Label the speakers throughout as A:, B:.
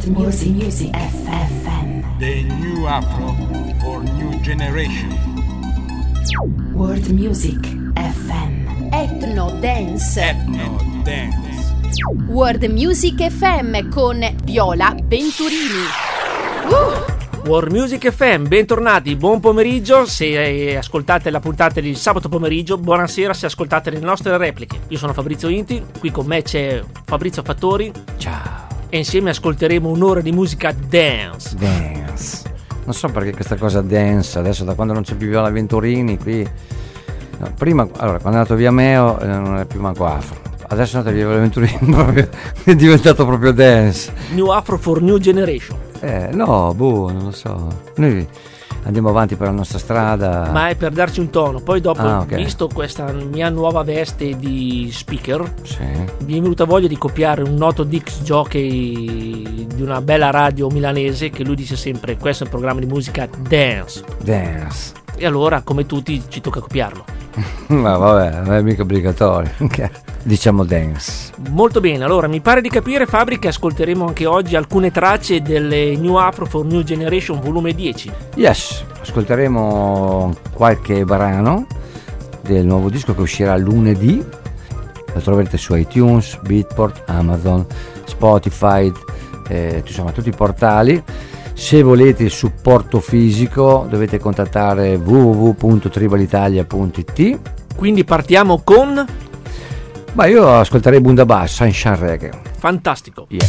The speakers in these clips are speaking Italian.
A: Music FM.
B: The new Afro for new generation.
A: World Music FM.
C: Ethno Dance.
B: Ethno Dance.
C: World Music FM con Viola Venturini.
D: World Music FM, bentornati, buon pomeriggio se ascoltate la puntata di sabato pomeriggio, buonasera se ascoltate le nostre repliche. Io sono Fabrizio Inti, qui con me c'è Fabrizio Fattori.
E: Ciao.
D: E insieme ascolteremo un'ora di musica dance.
E: Non so perché questa cosa dance, adesso da quando non c'è più Viola Venturini qui. No, prima, allora, quando è andato via Meo non è più manco Afro. Adesso è andato via Viola Venturini, proprio, è diventato proprio dance.
D: New Afro for new generation.
E: No, non lo so. Noi andiamo avanti per la nostra strada.
D: Ma è per darci un tono. Poi dopo,
E: okay.
D: Visto questa mia nuova veste di speaker,
E: sì,
D: mi è venuta voglia di copiare un noto disc jockey di una bella radio milanese che lui dice sempre: questo è un programma di musica dance. E allora, come tutti, ci tocca copiarlo.
E: Ma vabbè, non è mica obbligatorio. Diciamo dance.
D: Molto bene, allora mi pare di capire, Fabri, che ascolteremo anche oggi alcune tracce delle New Afro for New Generation volume 10.
E: Yes, ascolteremo qualche brano del nuovo disco che uscirà lunedì. Lo troverete su iTunes, Beatport, Amazon, Spotify, insomma tutti i portali. Se volete il supporto fisico dovete contattare www.tribalitalia.it.
D: Quindi partiamo con...
E: Ma io ascolterei Bundabash, Sunshine Reggae.
D: Fantastico.
E: Yeah.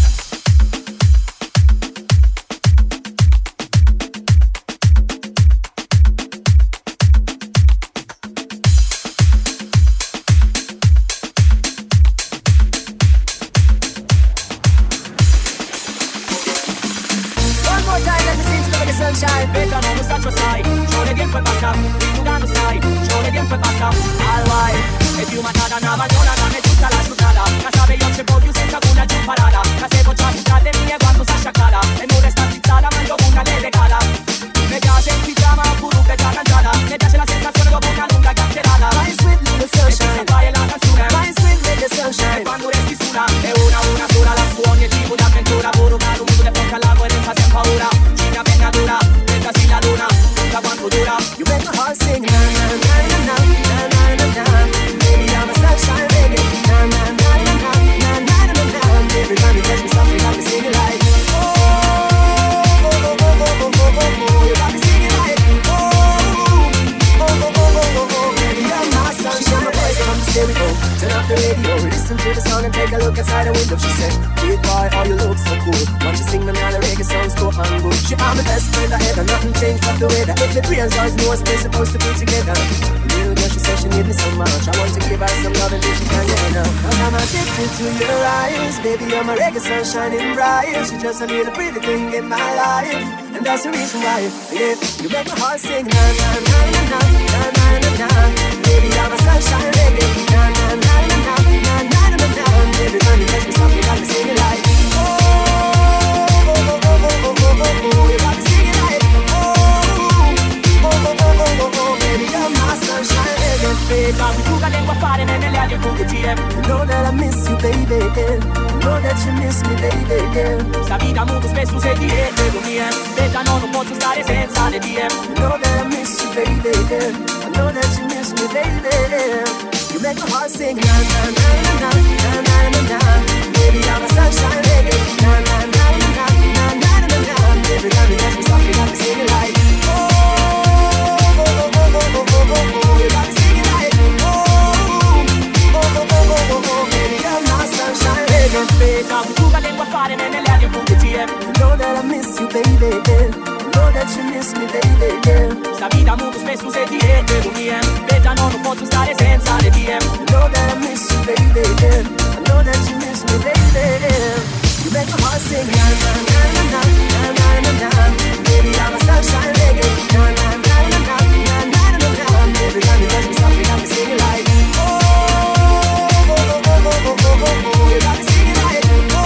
F: Sunshine, better non lo saccio sai. C'ho le tempo e basta, ricordando sai. C'ho le tempo e basta, al vai. E più matata una magliona, non è giusta la giornata. Ma sape io c'è voglio senza una giù parata. Ma se già strade mie quando sta sciaccata. E non resta stizzata, ma io una le regala. Mi piace il pigiama, pure già cangiata. Mi piace la sensazione dopo una lunga chiacchierata. My sweet little sunshine, e fai la canzone. My sweet little sunshine, e quando resti sola. E una sola la su ogni tipo di avventura. Puro caro, un muto fronte alla coerenza senza paura. Dura, nella la luna, da quanto dura. You make my heart sing, na na na na na na na na. Baby, I'm a sunshine reggae, na na na na na na na na na. Every time you touch me softly, got me singing like oh, oh, oh, oh, oh, oh, oh, oh. You got me singing like oh, oh, oh, oh, oh, oh. Baby, I'm my sunshine, my voice on the stereo. Turn up the radio, listen to the sound and take a look outside the window. She said, big boy, oh you look so cool. Won't you sing me all the reggae songs so and good? She are my best friend I ever, nothing changed but the weather. If the friends always know us, they're supposed to be together. Little girl, she said she need me so much. I want to give her some love and then she can't get enough. Cause I'm addicted to your eyes, baby, you're my reggae sun shining bright. She's just a little pretty thing in my life, and that's the reason why, yeah, you make my heart sing na na na na na na na na na. Baby, I'm a sunshine reggae, na na na na na na na na na na. Every time you touch me softly, got me singing like oh, oh, oh, oh, oh, oh, oh, oh. You got me singing like oh, oh, oh, oh, oh, oh, baby, you're my sunshine reggae. Baby, tu che lingua fare nelle ali e bugie. Know that I miss you, baby, know that you miss me, baby. Sta vita molto spesso sei dietro con me. Bella, no, non posso stare senza le tie. Know that I miss you, baby, I know that you miss me, baby. You make my heart sing na na na na na na na na. Baby, I'm a sunshine reggae, na na na na na na na na na. Every time you touch me softly, got me singing like oh, oh, oh, oh, oh, oh, oh, oh. You got me singing like oh, oh, oh, oh, oh, oh, baby, I'm my sunshine reggae. Baby, tu che lingua fare nelle ali e bugie. Know that I miss you, baby, know that you miss me, baby. Sta vita molto spesso sei dietro con me. Bella, no, non posso stare senza le tie. Know that I miss you, baby, I know that you miss me, baby. You make my heart sing na na na na na na na na. Baby, I'm a sunshine reggae, na na na na na na na na na. Every time you touch me softly, got me singing like oh, oh, oh, oh, oh, oh, oh, oh. You got me singing like oh,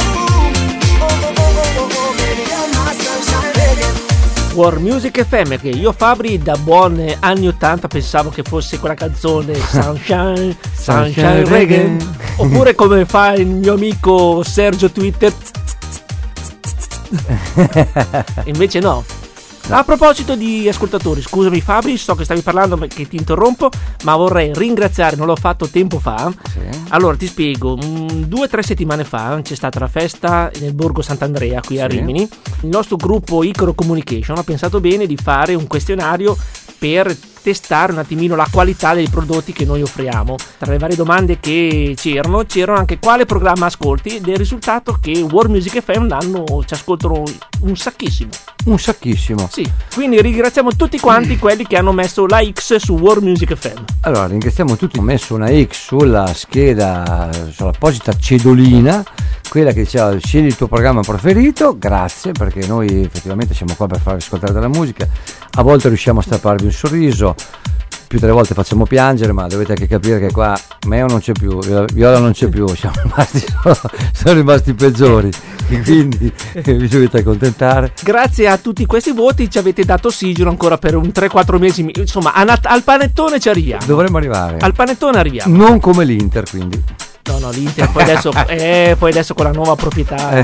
F: oh, oh, oh, oh, oh, baby, you're my sunshine reggae.
D: World Music FM, che io Fabri da buon anni 80 pensavo che fosse quella canzone Sunshine, Sunshine Reggae, oppure come fa il mio amico Sergio Twitter Invece no. A proposito di ascoltatori, scusami Fabri, so che stavi parlando che ti interrompo, ma vorrei ringraziare, non l'ho fatto tempo fa.
E: Sì.
D: Allora ti spiego, 2 o 3 settimane fa c'è stata la festa nel Borgo Sant'Andrea qui a
E: Sì.
D: Rimini. Il nostro gruppo Icaro Communication ha pensato bene di fare un questionario per testare un attimino la qualità dei prodotti che noi offriamo. Tra le varie domande che c'erano anche quale programma ascolti, ed è il risultato che World Music FM ci ascoltano un sacchissimo.
E: Un sacchissimo.
D: Sì, quindi ringraziamo tutti quanti quelli che hanno messo la X su World Music FM.
E: Allora, ringraziamo tutti. Ho messo una X sulla scheda, sull'apposita cedolina, quella che diceva scegli il tuo programma preferito. Grazie, perché noi effettivamente siamo qua per farvi ascoltare della musica. A volte riusciamo a strapparvi un sorriso, più delle volte facciamo piangere, ma dovete anche capire che qua Meo non c'è più, Viola non c'è più, sono rimasti i peggiori, e quindi vi dovete accontentare.
D: Grazie a tutti questi voti ci avete dato ossigeno ancora per un 3-4 mesi, insomma al panettone ci arriviamo.
E: Dovremmo arrivare.
D: Al panettone arriviamo.
E: Non come l'Inter, quindi.
D: No, l'Inter poi adesso con la nuova proprietà.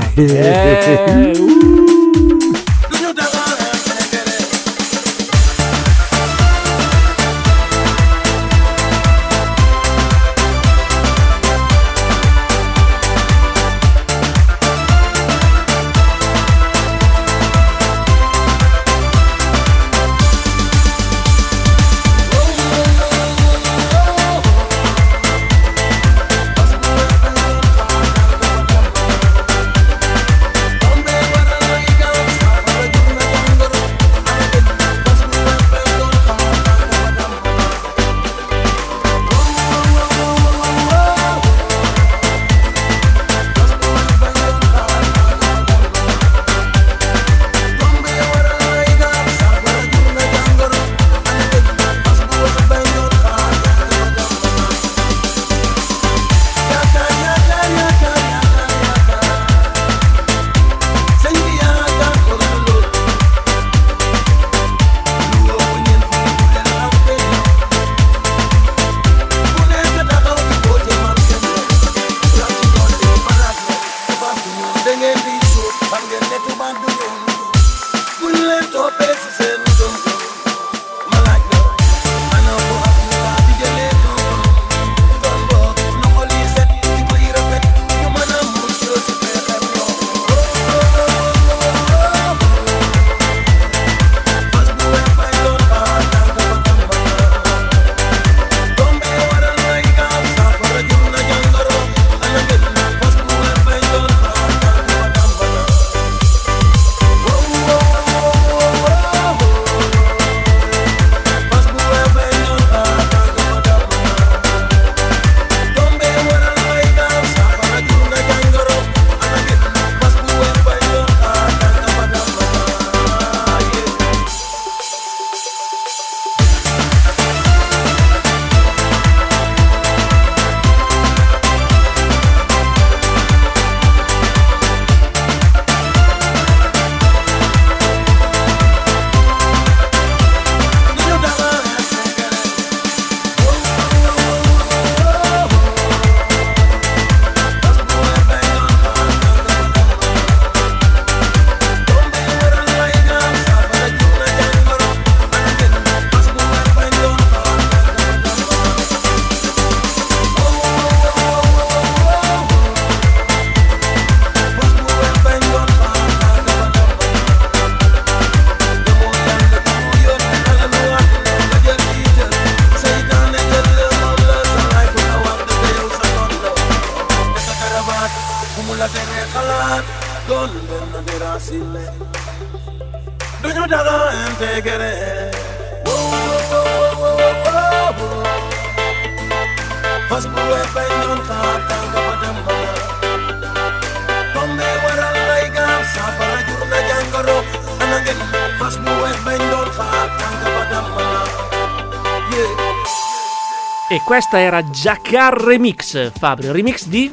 D: E questa era Jacquard Remix, Fabio. Remix di?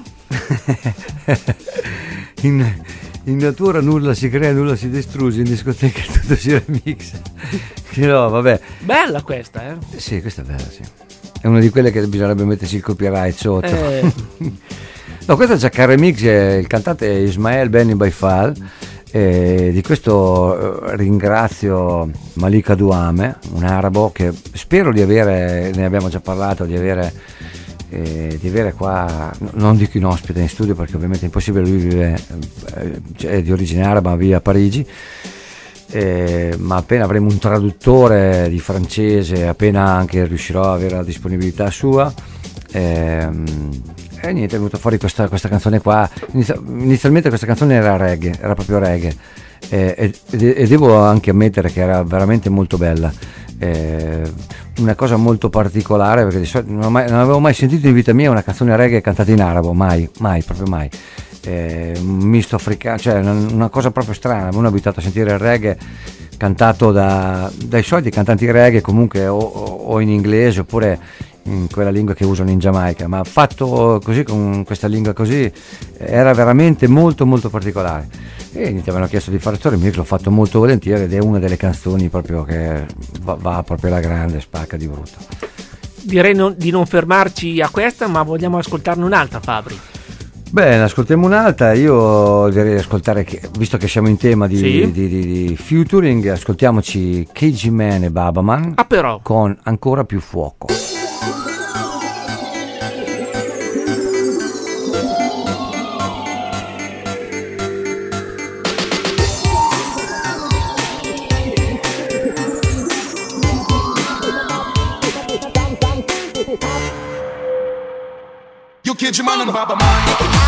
E: in natura nulla si crea, nulla si distrugge, in discoteca tutto si remix. No, vabbè.
D: Bella questa, eh?
E: Sì, questa è bella, sì. È una di quelle che bisognerebbe mettersi il copyright sotto. No, questa è Jacquard Remix, il cantante è Ismael Benny Baifal. E di questo ringrazio Malika Duame, un arabo che spero di avere, ne abbiamo già parlato, di avere qua, non dico in ospite in studio perché ovviamente è impossibile, lui vive, è di origine araba, vive a Parigi, ma appena avremo un traduttore di francese, appena anche riuscirò a avere la disponibilità sua, e niente, è venuta fuori questa canzone qua. Inizialmente questa canzone era reggae, era proprio reggae, e devo anche ammettere che era veramente molto bella, una cosa molto particolare, perché di solito non avevo mai sentito in vita mia una canzone reggae cantata in arabo, mai, proprio mai. Un misto africano, cioè una cosa proprio strana. Uno è abituato a sentire il reggae cantato dai soliti cantanti reggae, comunque o in inglese oppure in quella lingua che usano in Giamaica, ma fatto così, con questa lingua così, era veramente molto molto particolare. E mi avevano chiesto di fare questo remix, l'ho fatto molto volentieri, ed è una delle canzoni proprio che va proprio alla grande, spacca di brutto.
D: Direi di non fermarci a questa, ma vogliamo ascoltarne un'altra, Fabri.
E: Bene, ascoltiamo un'altra. Io direi di ascoltare, visto che siamo in tema di featuring, ascoltiamoci KG Man e Babaman,
D: però
E: con Ancora più fuoco.
G: You KG Man and Babaman.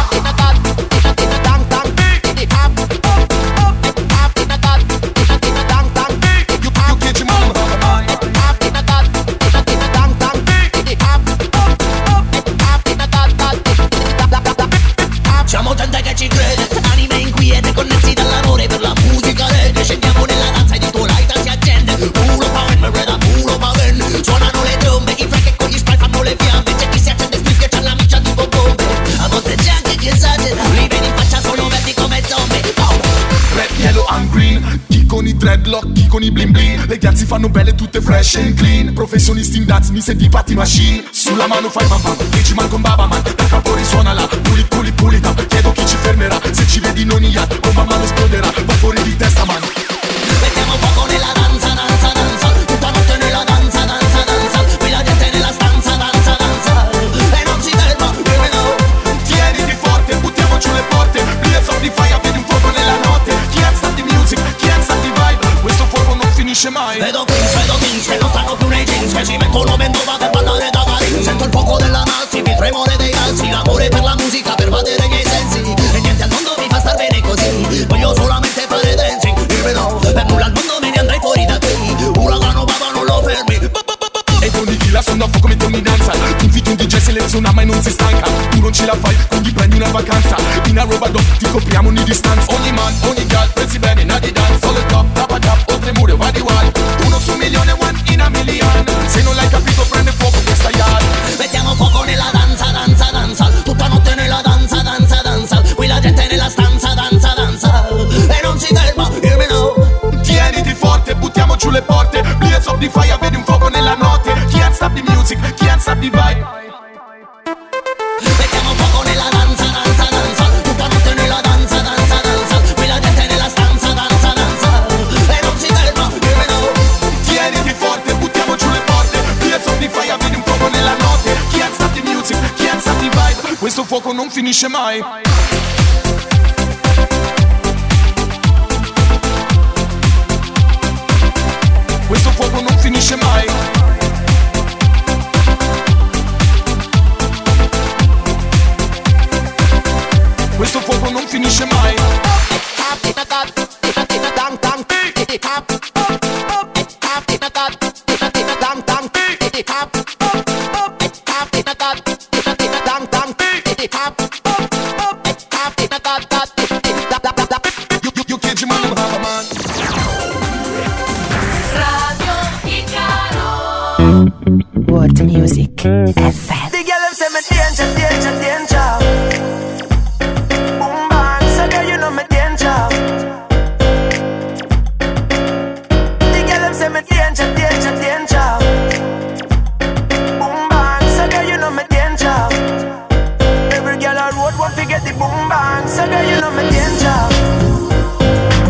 F: Siamo gente che ci crede, anime inquiete, connessi dall'amore per la musica reggae. Scendiamo nella danza ed il tuo lighter si accende. Puro power, merda, puro power. Suonano le trombe, i frec che con gli spray fanno le fiamme. C'è chi si accende split che c'ha la miccia tipo bombe. A volte c'è anche chi esagera, li vedi in faccia sono verdi come zombie.
G: Red, yellow and green, chi con i dreadlock, chi con i bling bling. Le piazze fanno belle tutte fresh and clean. Professionisti in dance, mi senti patti machine. Sulla mano fai bam bam, KG Man con Babaman. Da capo risuona la pulita. Chiedo chi ci fermerà, se ci vedi non ia, con man mano esploderà. Va fuori di testa man.
F: Mettiamo fuoco nella danza, tutta notte nella danza. Qui la gente nella stanza, danza. E non si ferma,
G: Tieniti forte, buttiamo giù le porte. Blaze of the fire, vedi un fuoco nella notte. Can't stop the music, can't stop the vibe. Questo fuoco non finisce mai.
F: Vedo kings che non stanno più nei jeans, che si mettono bendova per ballare da carin. Sento il fuoco della Nazi, il tremore dei calzi, l'amore per la musica pervadere i miei sensi. E niente al mondo mi fa star bene così, voglio solamente fare dancing. Dirmi no, per nulla al mondo me ne andrei fuori da qui. Uragano baba non lo fermi.
G: E con i killa sono a fuoco mentre mi danza. Ti invito un DJ, seleziona ma non si stanca. Tu non ce la fai, quindi prendi una vacanza. In a roba doc ti copriamo ogni distanza. Ogni man, ogni gal, prezzi bene, nadi dance. Solo top, tap, oltre muro, va di wall. Uno su 1.000.000, one in a million. Se non l'hai capito prende fuoco questa yard.
F: Mettiamo fuoco nella danza. Tutta notte nella danza. Qui la gente nella stanza, danza. E non si ferma, dirmi no.
G: Tieniti forte, buttiamo giù le porte. Blaze of the fire, vedi un fuoco nella notte. Can't stop the music, can't stop the vibe.
F: Mettiamo fuoco nella danza. Tutta notte nella danza. Qui la gente nella stanza, danza. E non si ferma, dirmi no.
G: Tieniti forte, buttiamo giù le porte. Blaze of the fire, vedi un fuoco nella notte. Can't stop the music, can't stop the vibe. Questo fuoco non finisce mai. Questo fuoco non finisce mai. Questo fuoco non finisce mai. You KG Man and Babaman.
A: World Music FM.
H: The girl them say me danger. Boom bang, so girl you know me danger. The girl them say me danger. Boom bang, so girl you know me danger. Every girl on road want to get the boom bang, so girl you know me danger.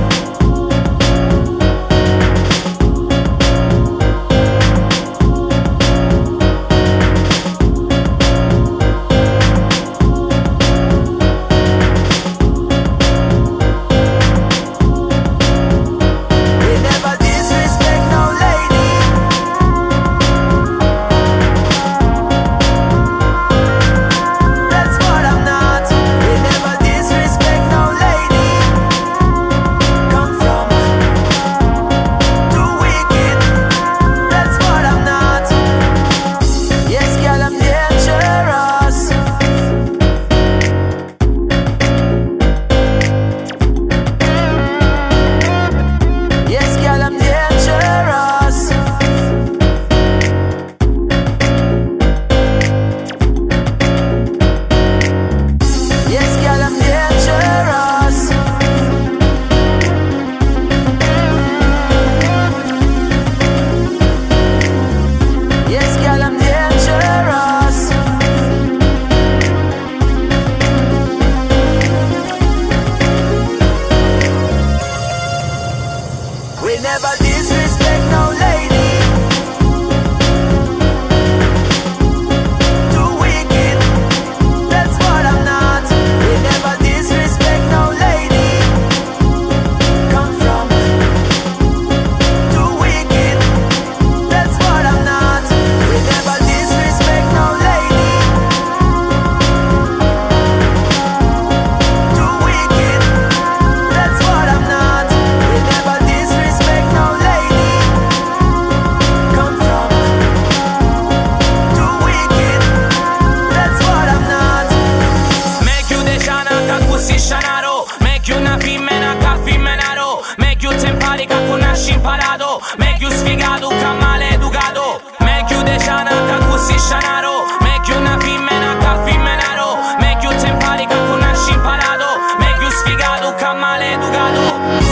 F: shana kakusi shanaro. Make you na femmina menaro. Make you temparica con nasci imparato. Make you sfigato ca maleducato.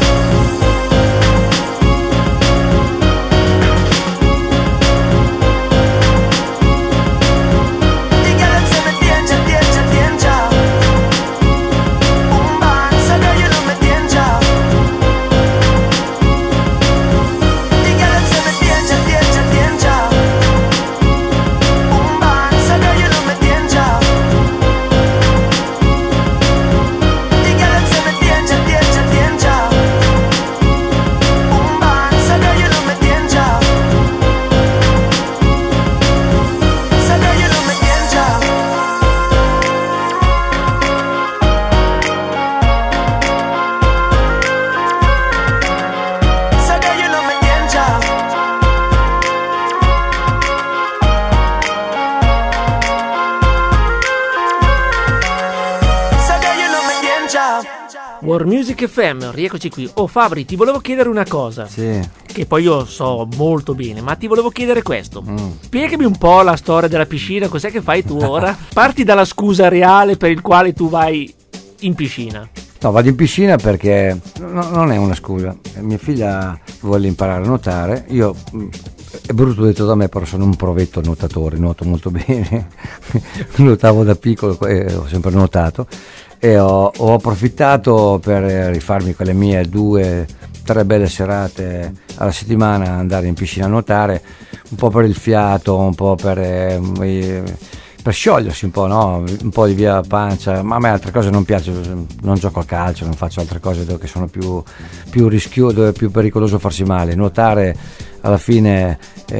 D: War Music FM, rieccoci qui. Oh Fabri, ti volevo chiedere una cosa.
E: Sì.
D: Che poi io so molto bene, ma ti volevo chiedere questo. Spiegami un po' la storia della piscina, cos'è che fai tu ora? Parti dalla scusa reale per il quale tu vai in piscina.
E: No, vado in piscina perché non è una scusa. Mia figlia vuole imparare a nuotare. Io, è brutto detto da me, però sono un provetto nuotatore, nuoto molto bene. Nuotavo da piccolo e ho sempre nuotato. E ho approfittato per rifarmi quelle mie 2-3 belle serate alla settimana, andare in piscina a nuotare, un po' per il fiato, un po' per sciogliersi un po', no? Un po' di via pancia, ma a me altre cose non piacciono, non gioco a calcio, non faccio altre cose dove sono più rischioso, dove è più pericoloso farsi male. Nuotare alla fine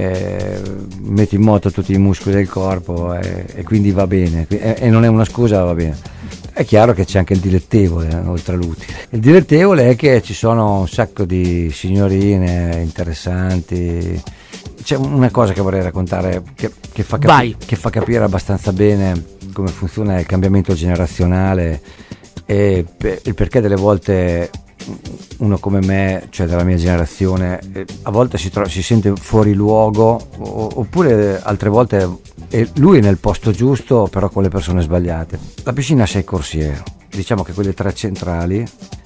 E: metti in moto tutti i muscoli del corpo e quindi va bene, e non è una scusa, va bene. È chiaro che c'è anche il dilettevole oltre all'utile. Il dilettevole è che ci sono un sacco di signorine interessanti. C'è una cosa che vorrei raccontare che fa capire abbastanza bene come funziona il cambiamento generazionale e il perché delle volte uno come me, cioè della mia generazione, a volte si sente fuori luogo, oppure altre volte lui è nel posto giusto però con le persone sbagliate. La piscina ha 6 corsiere, diciamo che quelle 3 centrali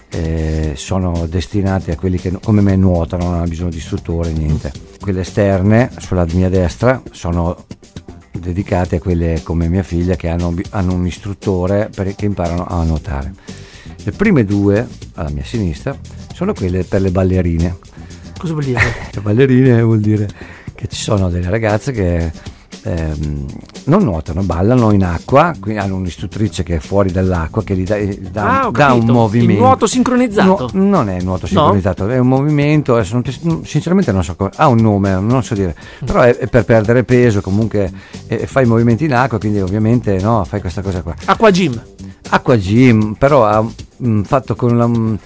E: sono destinate a quelli che come me nuotano, non hanno bisogno di istruttore, niente. Quelle esterne sulla mia destra sono dedicate a quelle come mia figlia che hanno un istruttore che imparano a nuotare. Le prime 2 alla mia sinistra sono quelle per le ballerine.
D: Cosa vuol dire?
E: Le ballerine vuol dire che ci sono delle ragazze che non nuotano, ballano in acqua, quindi hanno un'istruttrice che è fuori dall'acqua che gli dà un movimento.
D: Il nuoto sincronizzato?
E: Non è nuoto sincronizzato, è un movimento, sinceramente non so come, ha un nome, non so dire, però è per perdere peso, comunque fai movimenti in acqua, quindi ovviamente no, fai questa cosa qua. Acqua gym, però fatto con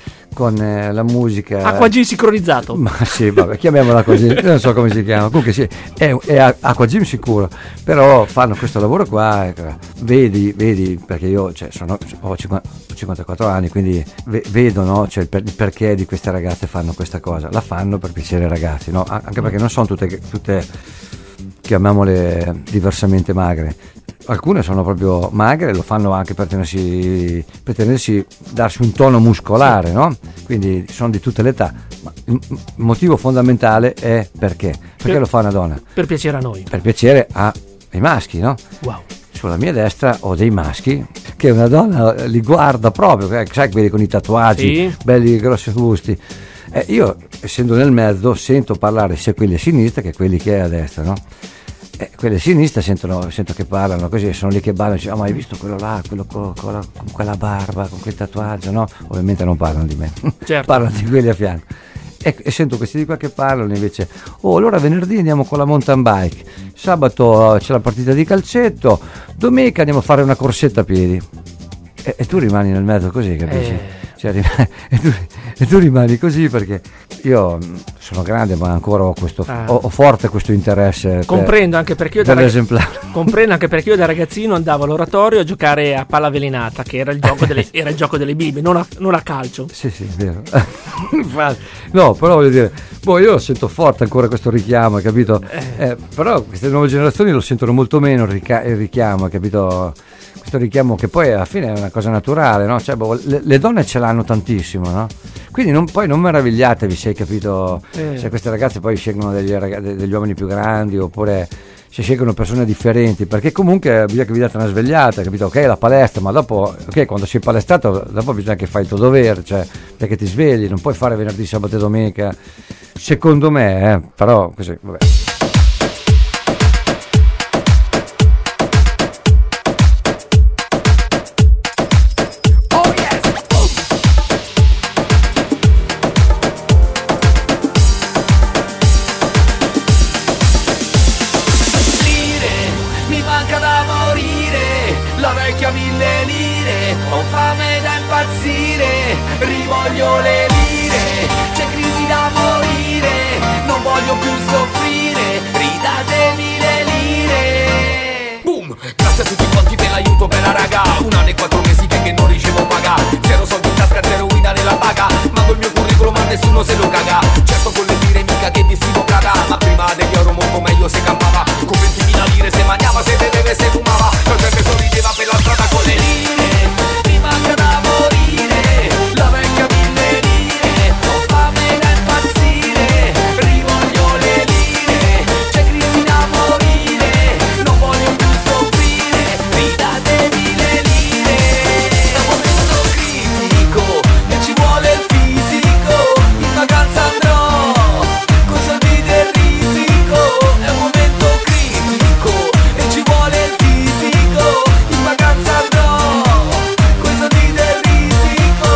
E: la musica.
D: Acqua gym sincronizzato.
E: Ma sì, vabbè, chiamiamola così, non so come si chiama. Comunque sì, è acqua gym sicuro, però fanno questo lavoro qua, vedi, perché io ho 54 anni, quindi vedo, no, cioè il perché di queste ragazze fanno questa cosa. La fanno per piacere ai ragazzi, no? Anche perché non sono tutte chiamiamole diversamente magre. Alcune sono proprio magre, lo fanno anche per tenersi, darsi un tono muscolare, no? Quindi sono di tutte le età. Ma il motivo fondamentale è perché lo fa una donna?
D: Per piacere a noi.
E: Per piacere ai maschi, no?
D: Wow.
E: Sulla mia destra ho dei maschi che una donna li guarda proprio, sai, quelli con i tatuaggi, sì, belli grossi busti. Io, essendo nel mezzo, sento parlare sia quelli a sinistra che quelli che è a destra, no? Quelle a sinistra sento che parlano così, sono lì che ballano e dicono: ma hai visto quello là, quello con quella barba, con quel tatuaggio, no? Ovviamente non parlano di me,
D: certo.
E: Parlano di quelli a fianco e sento questi di qua che parlano invece. Allora venerdì andiamo con la mountain bike, sabato c'è la partita di calcetto, domenica andiamo a fare una corsetta a piedi e tu rimani nel mezzo così, capisci? Cioè, e tu rimani così, perché io sono grande ma ancora ho forte questo interesse
D: comprendo, anche perché io
E: per l'esemplare.
D: Comprendo, anche perché io da ragazzino andavo all'oratorio a giocare a palla avvelenata, che era il gioco delle Bibbie, non a calcio.
E: Sì, vero. No, però voglio dire, io sento forte ancora questo richiamo, capito? Però queste nuove generazioni lo sentono molto meno il richiamo, capito? Questo richiamo che poi alla fine è una cosa naturale, no? Cioè, le donne ce l'hanno tantissimo, no? Quindi non meravigliatevi se, capito, se queste ragazze poi scelgono degli uomini più grandi, oppure se scelgono persone differenti, perché comunque bisogna che vi date una svegliata, capito? Ok, la palestra, ma dopo, ok, quando sei palestrato, dopo bisogna che fai il tuo dovere, cioè, perché ti svegli, non puoi fare venerdì, sabato e domenica, secondo me, però così, vabbè.
F: Rivoglio le lire, c'è crisi da morire, non voglio più soffrire, ridatemi le lire. Boom, grazie a tutti quanti per l'aiuto, bella raga, 1 anno e 4 mesi che non ricevo paga, 0 soldi in tasca, 0 guida nella paga, mando il mio curriculum ma nessuno se lo caga, certo con le lire mica che vestivo Prada, ma prima degli euro molto meglio se campava, con 20.000 lire se mangiava, se beveva e se fumava, la gente sorrideva per la strada con le lire, mi manca da morire, la vecchia mille lire, ho fame da impazzire, rivoglio le lire, c'è crisi da morire, non voglio più soffrire, ridatemi le lire. È un momento critico e ci vuole il fisico, in vacanza andrò con soldi del risico. È un momento critico e ci vuole il fisico, in vacanza andrò con soldi del risico.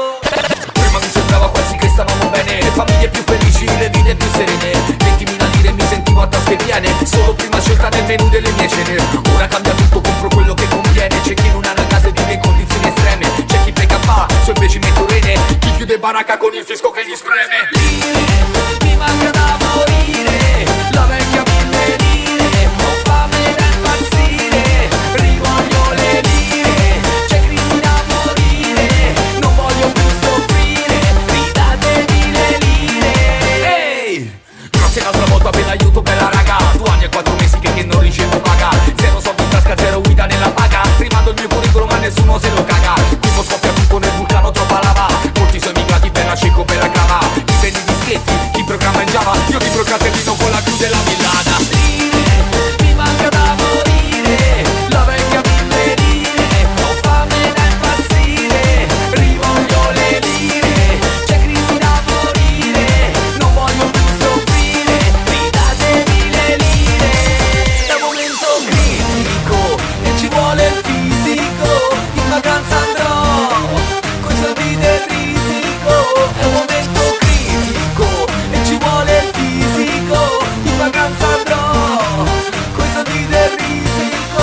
F: Prima mi sembrava quasi che stavamo bene, le famiglie più felici, le vite più serene, 20.000 lire mi sentivo a tasche piene, solo prima scelta nel menù delle mie cene. Ora cambia tutto, compro quello che conviene, c'è chi non ha una casa e vive in condizioni estreme, c'è chi pega pa, su invece mette rene, chi chiude baracca con il fisco che gli spreme. Lire, mi manca da morire, la vecchia mille lire, ho fame da impazzire, rivoglio le lire, c'è crisi da morire, non voglio più soffrire, ridatemi le lire. Ehi, grazie un'altra volta per l'aiuto, bella raga, 2 anni e 4 mesi che non ricevo paga, 0 soldi in tasca, 0 guida nella paga, rimando il mio curriculum ma nessuno se lo caga, primo scoppia tutto nel vulcano, troppa lava, molti sono immigrati per la cieco, per la crava, chi vende dischetti, chi programma in Java, io ti procraterino con la crew della Villana. Lire, mi manca da morire, la vecchia mille lire, ho fame da impazzire, rivoglio le lire, c'è crisi da morire, non voglio più soffrire, ridatemi le lire. È un momento critico e ci vuole il fisico, in vacanza andrò coi soldi del risico. È un momento critico e ci vuole il fisico, in vacanza andrò coi soldi del risico.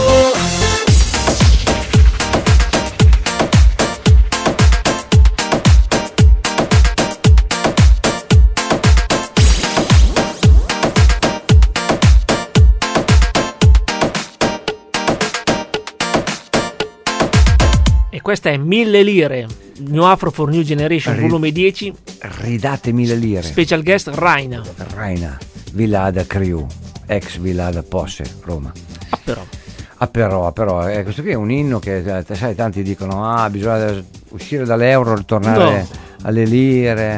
D: E questa è 1000 lire, New Afro for New Generation, volume 10,
E: Ridatemi le lire.
D: special guest Raina.
E: Villada Crew, ex Villada Posse, Roma. Però questo qui è un inno che, sai, tanti dicono bisogna uscire dall'euro, ritornare alle lire.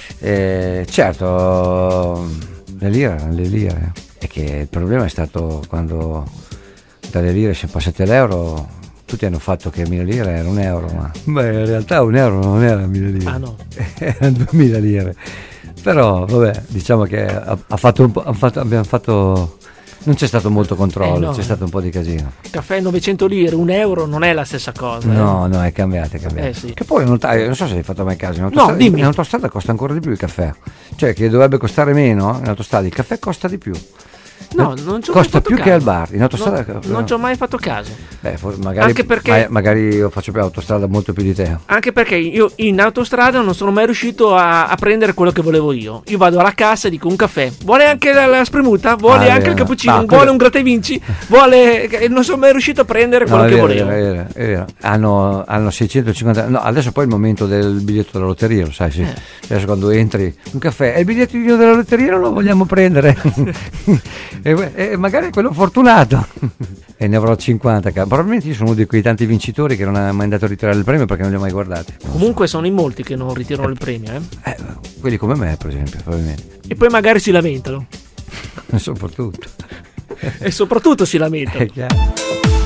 E: Certo, le lire. E che il problema è stato quando dalle lire si è passati all'euro. Tutti hanno fatto che 1000 lire era 1 euro, ma in realtà 1 euro non era 1000 lire.
D: No.
E: Erano 2000 lire. Però vabbè, diciamo che abbiamo fatto non c'è stato molto controllo, c'è stato un po' di casino.
D: Caffè 900 lire, 1 euro non è la stessa cosa.
E: No, è cambiato.
D: Sì.
E: Che poi non so se hai fatto mai caso,
D: dimmi.
E: In autostrada costa ancora di più il caffè. Cioè che dovrebbe costare meno, in autostrada il caffè costa di più.
D: No, non ci ho
E: costa
D: mai fatto
E: più
D: caso.
E: che al bar. In autostrada
D: Non ci ho mai fatto caso.
E: magari,
D: Anche perché-
E: magari io faccio più autostrada molto più di te.
D: Anche perché io in autostrada non sono mai riuscito a prendere quello che volevo io. Io vado alla cassa e dico un caffè. Vuole anche la spremuta? Vuole anche il cappuccino?
E: Ma
D: Vuole
E: quello-
D: un gratta e vinci? Vuole... Non sono mai riuscito a prendere quello che volevo.
E: È vero. Hanno 650. No, adesso poi è il momento del biglietto della lotteria, lo sai, sì. Adesso quando entri un caffè e il bigliettino della lotteria non lo vogliamo prendere. e magari quello fortunato. E ne avrò 50. Probabilmente io sono uno di quei tanti vincitori che non ha mai andato a ritirare il premio perché non li ho mai guardati.
D: Comunque sono in molti che non ritirano il premio,
E: Quelli come me, per esempio, probabilmente.
D: E poi magari si lamentano.
E: Soprattutto.
D: E soprattutto si lamentano.
E: È chiaro.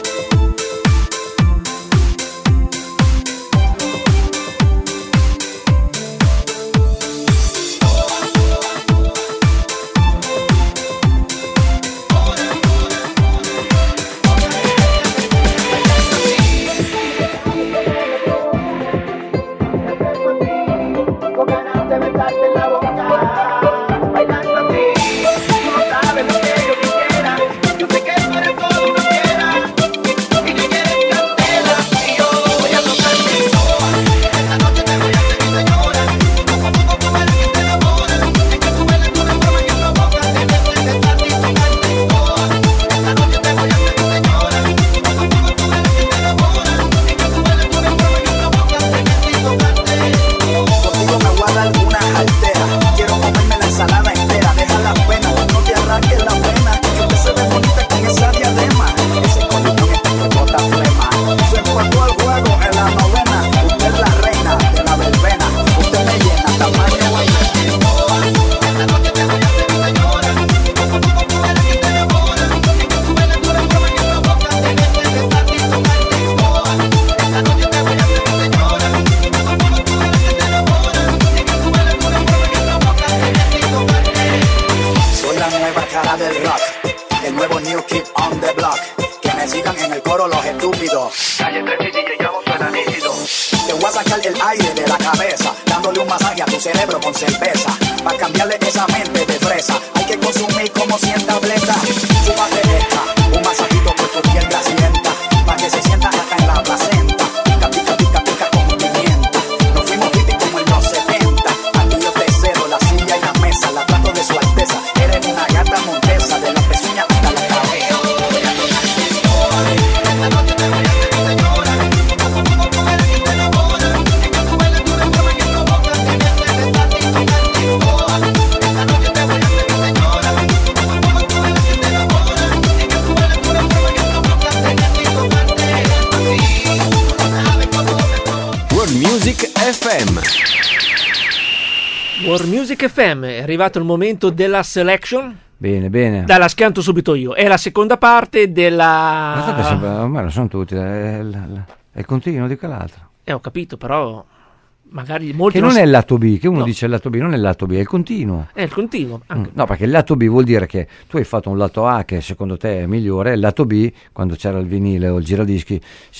D: World Music FM, è arrivato il momento della selection.
E: Bene.
D: Dai, la schianto subito io. È la seconda parte della...
E: Ormai lo sono tutti, è il continuo di quell'altro.
D: Ho capito, però magari molti...
E: Che non è il lato B, che uno dice il lato B, non è il lato B, è il continuo.
D: È il continuo. Anche.
E: No, perché il lato B vuol dire che tu hai fatto un lato A che secondo te è migliore, e il lato B, quando c'era il vinile o il giradischi,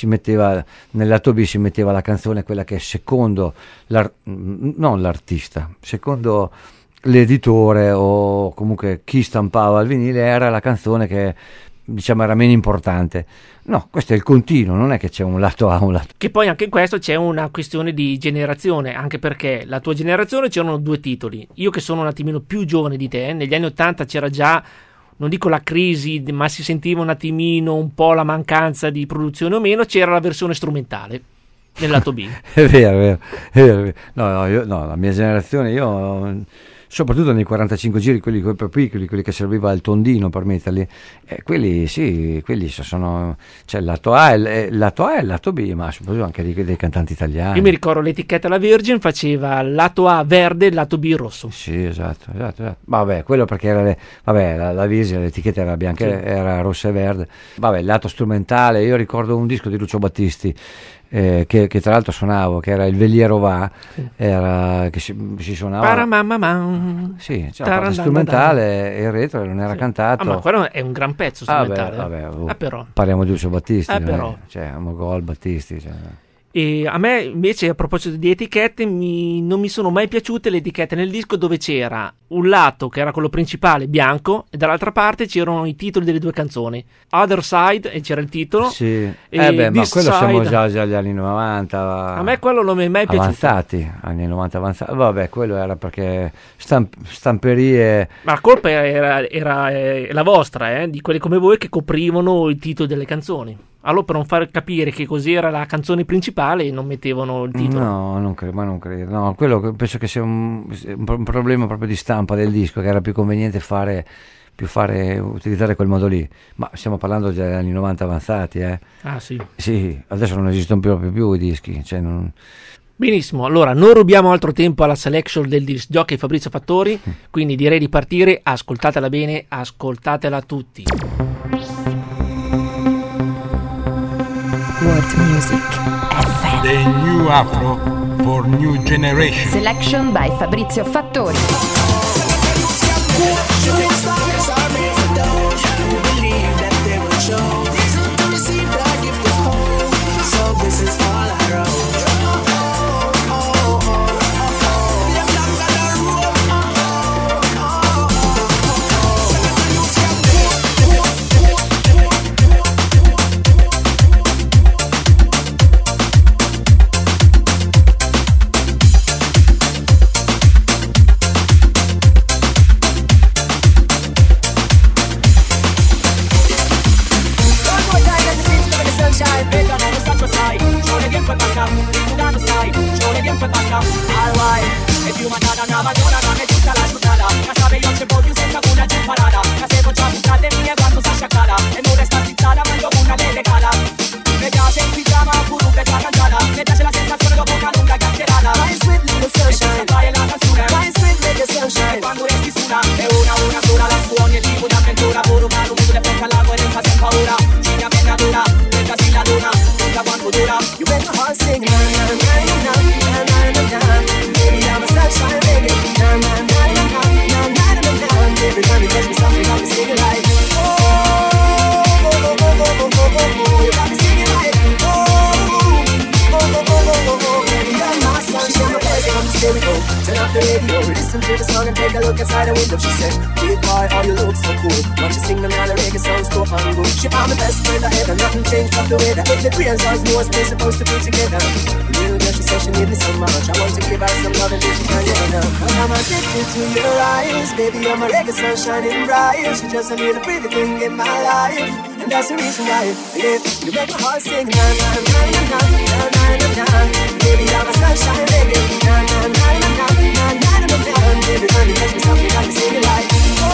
E: nel lato B si metteva la canzone, quella che secondo non l'artista, secondo l'editore o comunque chi stampava il vinile era la canzone che diciamo era meno importante. No, questo è il continuo, non è che c'è un lato A, un lato.
D: Che poi anche in questo c'è una questione di generazione, anche perché la tua generazione c'erano due titoli. Io che sono un attimino più giovane di te, negli anni 80 c'era già, non dico la crisi, ma si sentiva un attimino un po' la mancanza di produzione o meno, c'era la versione strumentale nel lato B.
E: È vero. No, la mia generazione, io soprattutto nei 45 giri, quelli più piccoli, quelli che serviva il tondino per metterli, quelli sono, cioè il lato A e il lato B, ma soprattutto anche dei cantanti italiani.
D: Io mi ricordo l'etichetta La Virgin faceva il lato A verde e il lato B rosso.
E: Sì, esatto. Vabbè, quello perché era la Virgin, l'etichetta era bianca, sì. Era rossa e verde. Vabbè, il lato strumentale, io ricordo un disco di Lucio Battisti, che tra l'altro suonavo, che era Il Veliero Va, era che si suonava sì, c'era la parte strumentale e il retro non era cantato.
D: Ma quello è un gran pezzo strumentale.
E: Però
D: però
E: parliamo di Lucio Battisti,
D: però
E: cioè Mogol Battisti, cioè.
D: E a me invece, a proposito di etichette, non mi sono mai piaciute le etichette nel disco dove c'era un lato che era quello principale bianco e dall'altra parte c'erano i titoli delle due canzoni, Other Side, e c'era il titolo,
E: Sì,
D: e
E: ma quello siamo
D: Side.
E: già agli anni 90.
D: A me quello non mi è mai piaciuto.
E: Avanzati, anni 90 avanzati. Vabbè, quello era perché stamperie.
D: Ma la colpa era la vostra, di quelli come voi che coprivano il titolo delle canzoni. Allora, per non far capire che cos'era la canzone principale, non mettevano il titolo.
E: No, non credo. No, quello penso che sia un problema proprio di stampa del disco, che era più conveniente utilizzare quel modo lì. Ma stiamo parlando degli anni 90 avanzati,
D: Ah, sì.
E: Sì, adesso non esistono proprio più i dischi, cioè non...
D: Benissimo, allora non rubiamo altro tempo alla selection del disc jockey Fabrizio Fattori, quindi direi di partire. Ascoltatela bene, ascoltatela tutti.
A: World Music FM.
B: The new afro for new generation.
C: Selection by Fabrizio Fattori.
F: Baby, I'm a reggae sun shining bright. She just a little pretty thing in my life, and that's the reason why. Yeah, you make my heart sing na na na na na na na na. Baby, I'm a sunshine reggae na na na na na na na na na. Baby, honey, touch me softly, got me singing like oh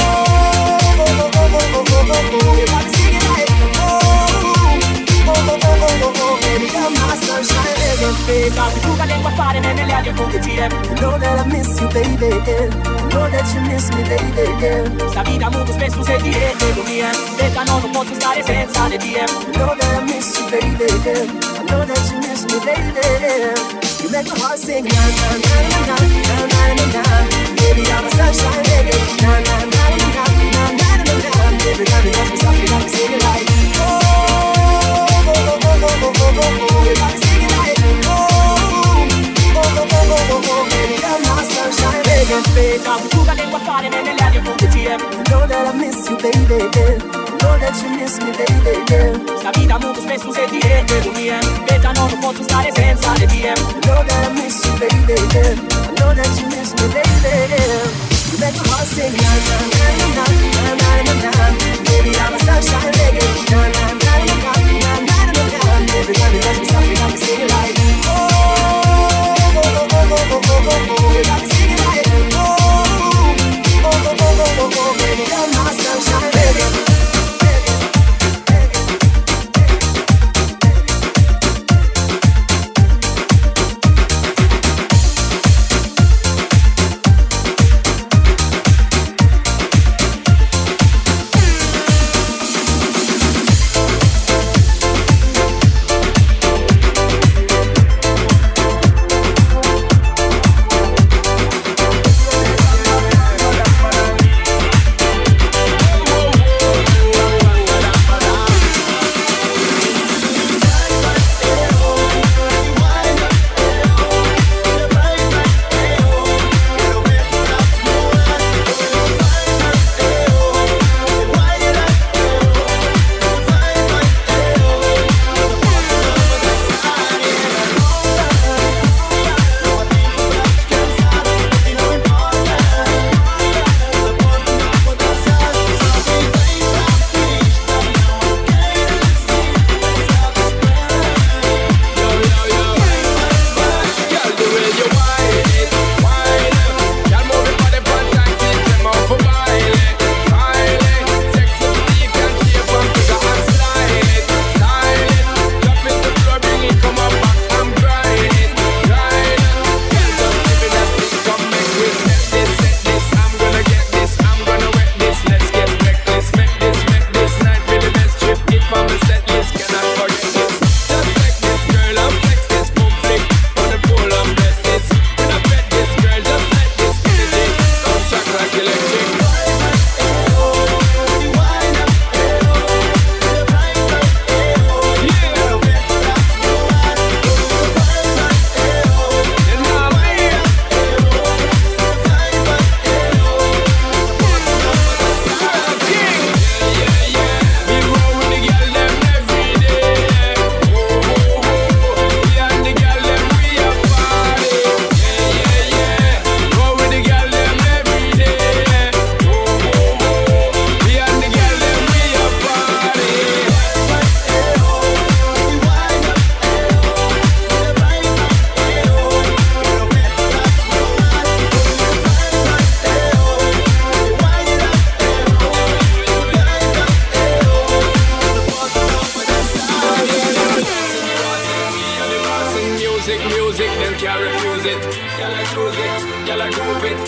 F: oh oh oh oh oh oh oh. You got me singing like oh oh oh oh oh oh. Baby, you're my sunshine reggae. Baby, tu che lingua fare nelle ali e fuggire. You know that I miss you, baby. Know that you miss me, baby, yeah. Sta vita molto spesso se dire che tu mia, detta non posso stare senza le tie. Know that I miss you, baby, yeah. I know that you miss me, baby, yeah. You make my heart sing na na na na na na na na. Baby, I'm a sunshine, baby, na na na na na na na na na. Baby, got me touch me softly, got me singing like oh oh oh oh oh oh oh oh. You got me singing like oh oh oh oh oh oh. Baby, you're my sunshine, baby, baby. You know that I miss you, baby, yeah. You know that you miss me, baby, yeah. Sta vita molto spesso se dire che tu mia, detta non posso stare senza le tie. You know that I miss you, baby, yeah. I know that you miss me, baby, yeah. You make my heart sing na na na na na na na na. Baby, I'm a sunshine reggae na na na na na na na na na. Baby, got me touch me softly, got me singing like oh oh oh oh oh oh oh oh. You got me singing like oh oh oh oh oh oh. Baby, you're my sunshine reggae.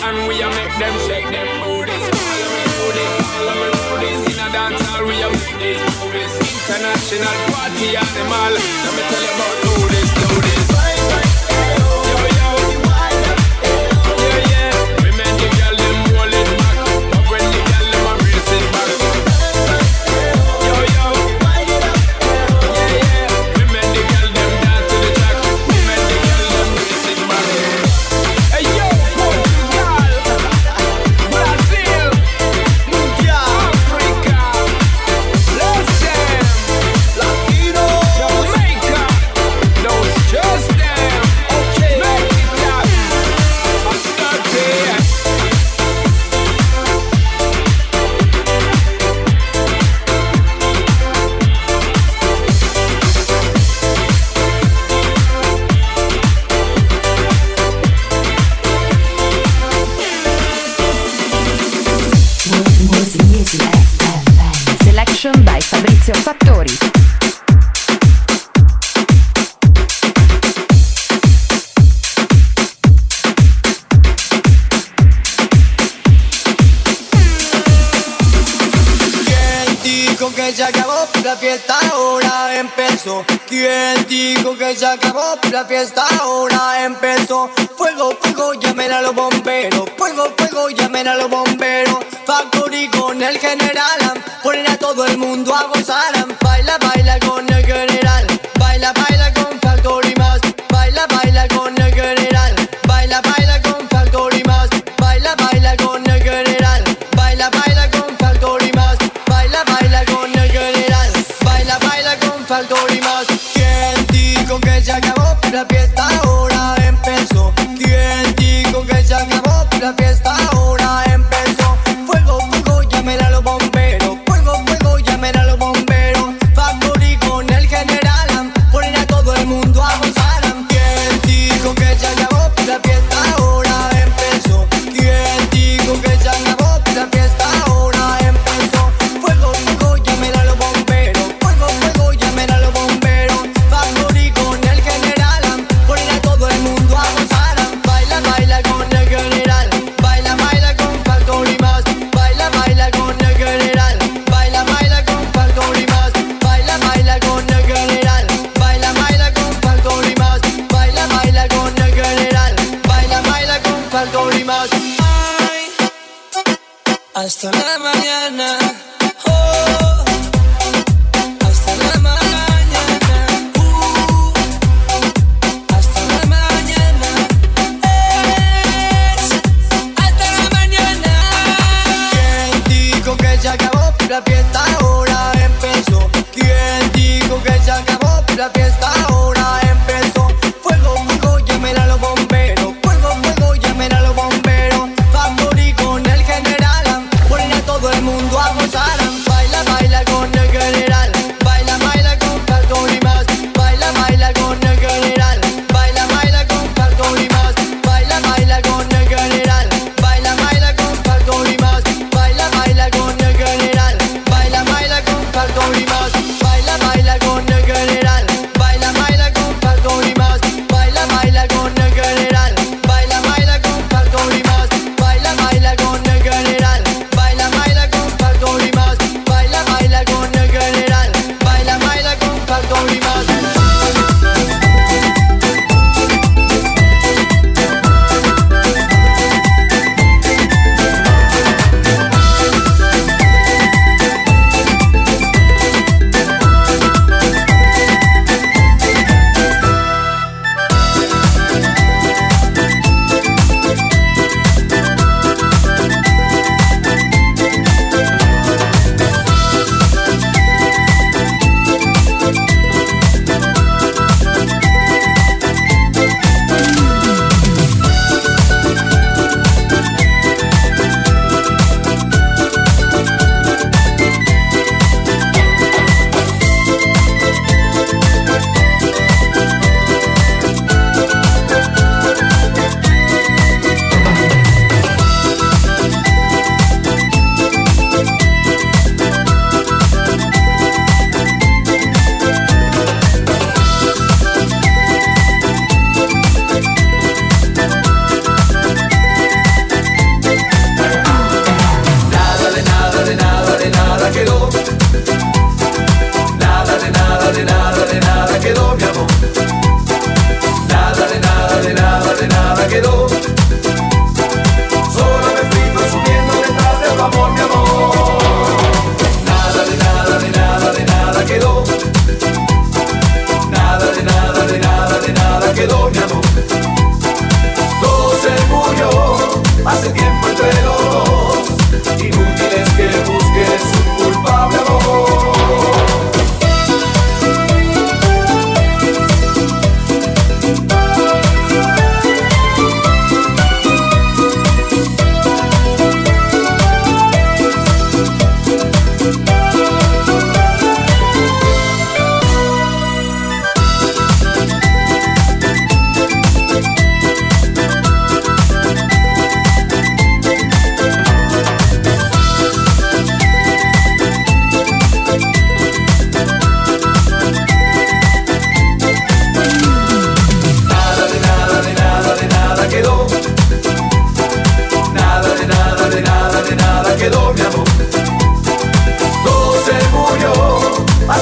I: and we a make them shake them booties. Follow me booties, in a dance hall we a make these movies. International party animal, let me tell you about booties, booties.
C: Selection by Fabrizio Fattori.
H: Que se acabó la fiesta, ahora empezó. ¿Quién dijo que se acabó la fiesta? Ahora empezó. Fuego, fuego, llamen a los bomberos. Fuego, fuego, llamen a los bomberos. Factory con el general, ponen a todo el mundo a gozar. Baila, baila con el general. Baila, baila con Factory más. Baila, baila con el general. Baila, baila con Factory más. Baila, baila con el general. Baila, baila con Factory más. Baila, baila con el general. Baila, baila con Factory más. ¿Quién dijo que se acabó la fiesta? Ahora empezó. ¿Quién dijo que se acabó la fiesta? Ahora empezó. Fuego, fuego, llamen a los bomberos. Fuego, fuego, llamen a los bomberos. Factory con el general, ponen a todo el mundo a gozar. ¿Quién dijo que se acabó la fiesta? Ahora empezó. ¿Quién dijo que se acabó la fiesta? Ahora empezó. Fuego, fuego, llamen a los bomberos. Fuego, fuego, llamen a los bomberos. Factory con el general, ponen a todo el mundo a gozar. Baila, baila con el general. Baila, baila con Factory más. Baila, baila con el general. Baila, baila con Factory más. Baila, baila con el general. Baila, baila con Factory más. Baila, baila con el general. Baila, baila con Factory más. Ay, hasta la mañana. Oh, hasta la mañana. Hasta la mañana. Hasta la mañana. ¿Quién dijo que se acabó la fiesta? Ahora empezó. ¿Quién dijo que se acabó la fiesta? Ahora empezó. Fuego, fuego, llamen a los bomberos. Fuego, fuego, llamen a los bomberos. Factory con el general, ponen a todo el mundo a gozar. Baila, baila con el general. Baila, baila con Factory más. Baila, baila con el general. Baila, baila con Factory más. Baila, baila con el general. Baila, baila con Factory más. Baila, baila con el general. Baila, baila con Factory más. Baila, baila con el general. Baila, baila con Factory más. Baila, baila con el general. Baila, baila con Factory más. Baila, baila con el general. Baila, baila con Factory más. Baila, baila con el general. Baila, baila con Factory más.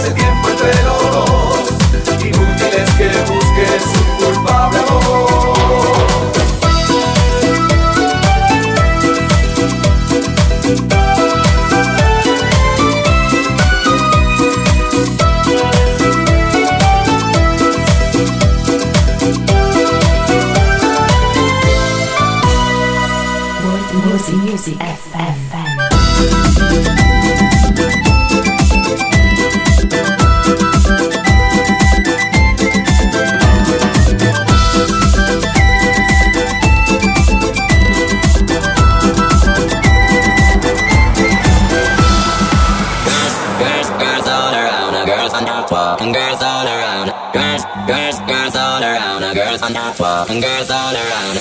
J: hace tiempo entre los dos. Inútil es que busques un culpable amor.
A: Music FM.
K: Girls all around, girls on that walk, and girls all around. Girls all around, girls on that walk, and girls all around.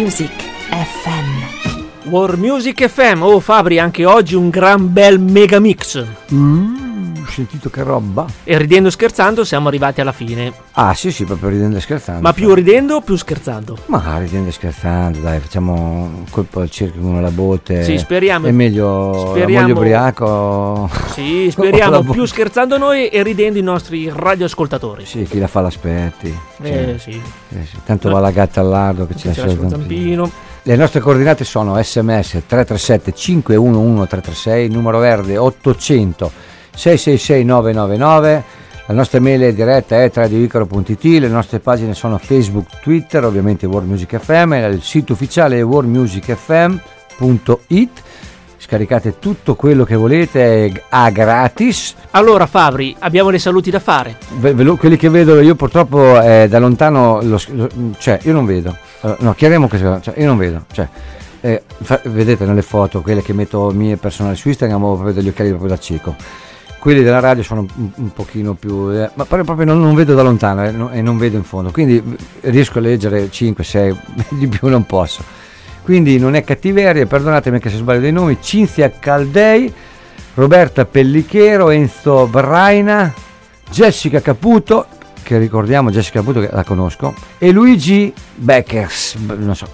A: Music FM.
D: War Music FM. Oh Fabri, anche oggi un gran bel mega mix.
E: Ho sentito che roba.
D: E ridendo e scherzando siamo arrivati alla fine.
E: Ah sì, proprio ridendo e scherzando.
D: Ma più ridendo o più scherzando?
E: Ma ridendo e scherzando, dai, facciamo un colpo al cerchio con la botte.
D: Sì, speriamo.
E: È meglio ubriaco.
D: Sì, speriamo più scherzando noi e ridendo i nostri radioascoltatori.
E: Sì, chi la fa l'aspetti.
D: Sì.
E: Tanto va la gatta al lardo che ci lascia il zampino. Le nostre coordinate sono SMS 337 511 336, numero verde 800 666 999, la nostra mail è diretta è radioicaro.it, le nostre pagine sono Facebook, Twitter, ovviamente War Music FM, il sito ufficiale è warmusicfm.it. Scaricate tutto quello che volete a gratis.
D: Allora Fabri, abbiamo dei saluti da fare.
E: Quelli che vedo io purtroppo da lontano cioè io non vedo. No, chiariamo che io non vedo. Vedete nelle foto, quelle che metto mie personali su Instagram, ho proprio degli occhiali proprio da cieco. Quelli della radio sono un pochino più ma proprio non vedo da lontano e non vedo in fondo, quindi riesco a leggere 5, 6, di più non posso. Quindi non è cattiveria, perdonatemi anche se sbaglio dei nomi: Cinzia Caldei, Roberta Pellichero, Enzo Braina, Jessica Caputo, che ricordiamo, Jessica Caputo che la conosco, e Luigi Beckers, non so,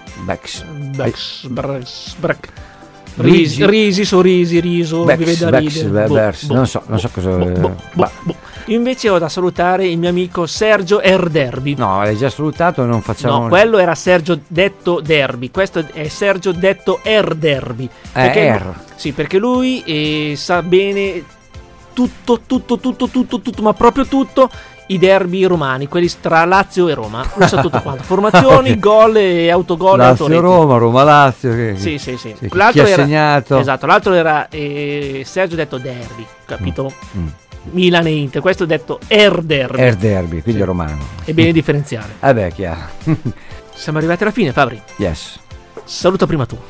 D: riso, mi vede da ridere.
E: Non so cosa.
D: Io invece ho da salutare il mio amico Sergio Erderbi.
E: No, l'hai già salutato e non facciamo.
D: No, quello era Sergio detto Derby, questo è Sergio detto Erderbi. Sì, perché lui sa bene tutto, ma proprio tutto. I derby romani, quelli tra Lazio e Roma, lo sa tutto quanto. Formazioni, gol e autogol.
E: Roma, Lazio.
D: Sì.
E: L'altro chi ha segnato?
D: Esatto, l'altro era Sergio detto derby, capito? Milan e Inter, questo è detto
E: Derby, quindi romano.
D: È bene differenziare.
E: Vabbè, chiaro.
D: Siamo arrivati alla fine, Fabri.
E: Yes.
D: Saluta prima tu.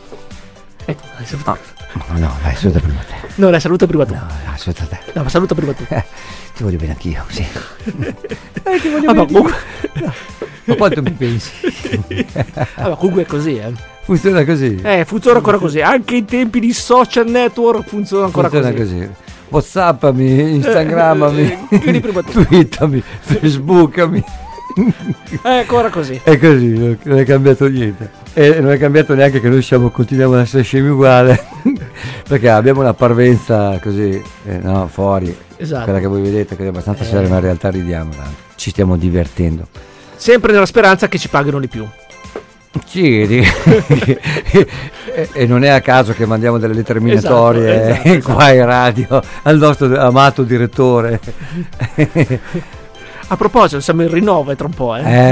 E: No, dai, saluta prima te.
D: No, dai, saluta prima tu.
E: No, saluta te.
D: No, ma saluta prima tu.
E: Ti voglio bene anch'io, sì.
D: Ti voglio bene.
E: Comunque... Ma quanto mi pensi?
D: Comunque è così,
E: Funziona così.
D: Funziona ancora così. Anche in tempi di social network funziona ancora così.
E: WhatsAppami, Instagrammami, twittami, Facebookami.
D: È ancora così.
E: È così, non è cambiato niente. E non è cambiato neanche che noi continuiamo ad essere scemi uguali. Perché abbiamo una parvenza così, fuori.
D: Esatto.
E: Quella che voi vedete, che è abbastanza seria, ma in realtà ridiamo tanto. Ci stiamo divertendo.
D: Sempre nella speranza che ci paghino di più.
E: Sì, e non è a caso che mandiamo delle lettere minatorie
D: esatto.
E: Qua in radio al nostro amato direttore.
D: A proposito, siamo in rinnovo tra un po',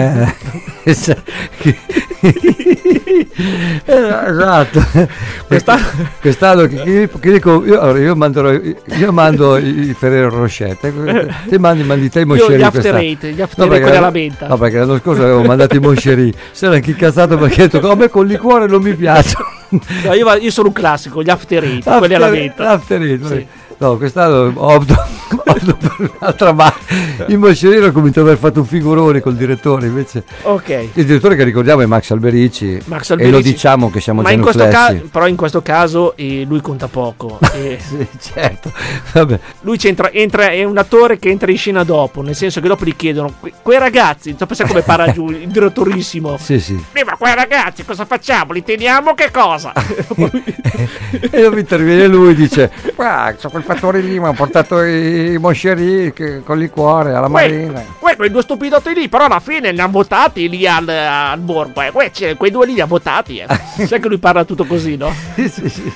E: esatto. Quest'anno che dico io mando i Ferrero Rocher, te mandi te i Mosceri.
D: Gli after eight quelli alla menta.
E: No, perché l'anno scorso avevo mandato i Mosceri, si era anche incazzato perché ha detto a me con il liquore non mi piacciono.
D: No, io sono un classico, gli after eight, quelli alla menta.
E: Sì. No, quest'anno opto per un'altra marca. Il Moscerino ha cominciato ad aver fatto un figurone col direttore, invece.
D: Ok.
E: Il direttore che ricordiamo è Max Alberici. E lo diciamo che siamo genuflessi.
D: Però in questo caso lui conta poco.
E: Sì, certo. Vabbè.
D: Lui è un attore che entra in scena dopo, nel senso che dopo gli chiedono quei ragazzi, pensa come parla giù il direttorissimo.
E: Sì.
D: Ma quei ragazzi cosa facciamo? Li teniamo che cosa?
E: E dopo interviene lui e dice: c'ho quel fattore lì, mi ha portato i Mosceri con liquore alla marina.
D: Quei due stupidotti lì, però alla fine li hanno votati lì al borgo. Quei due lì li ha votati. Sai che lui parla tutto così, no?
E: Sì.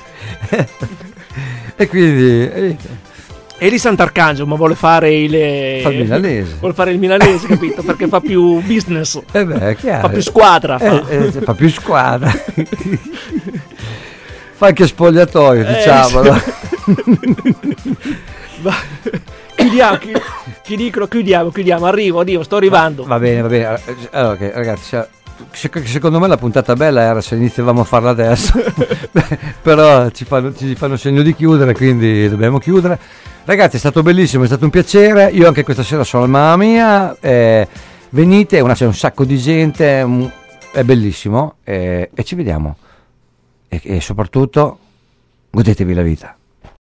E: E quindi
D: Eli Sant'Arcangelo, ma vuole fare il
E: milanese.
D: Vuole fare il milanese, capito? Perché fa più business.
E: Chiaro.
D: Fa più squadra.
E: Fa più squadra. Fa anche spogliatoio, diciamolo. Chiudiamo, arrivo, sto arrivando. Va bene. Allora, okay, ragazzi, secondo me la puntata bella era se iniziavamo a farla adesso. Però ci fanno segno di chiudere, quindi dobbiamo chiudere. Ragazzi, è stato bellissimo, è stato un piacere. Io anche questa sera sono al Mamma Mia. Venite, c'è un sacco di gente. è bellissimo, e ci vediamo, e soprattutto godetevi la vita.